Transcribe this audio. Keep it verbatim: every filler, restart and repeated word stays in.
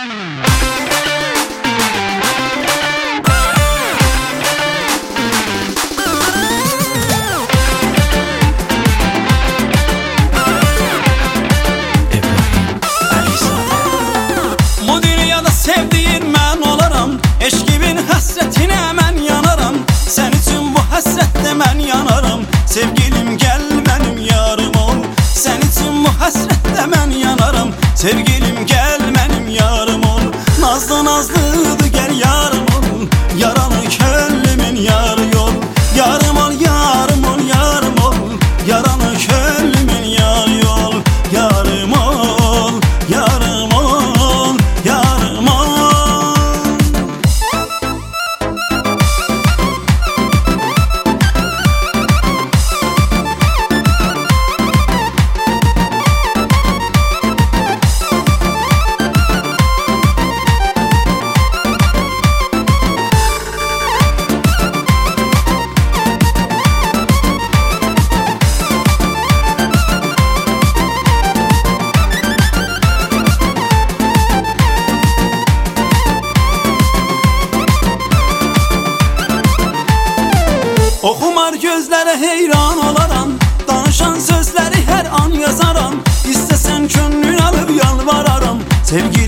Sevdiğin mən olaram, eşqibin həsrətinə mən yanaram. Sən üçün bu həsrətdə mən yanaram. Sevgilim gəl mənim yarım ol. Sən üçün bu həsrətdə mən yanaram. Sevgilim gəl mənim yarım ol. Nazlı nazlıdır gəl yarım ol. Yaralı könlümün yarı yol. Yarım ol, yarım ol, yarım ol. Yaralı könlümün yarı yol. Yarım ol, yarım ol, yarım ol. Oxumar gözlərə heyran olaram. Danışan sözləri hər an yazaram. İstəsən könlün alıb yalvararam. Sevgili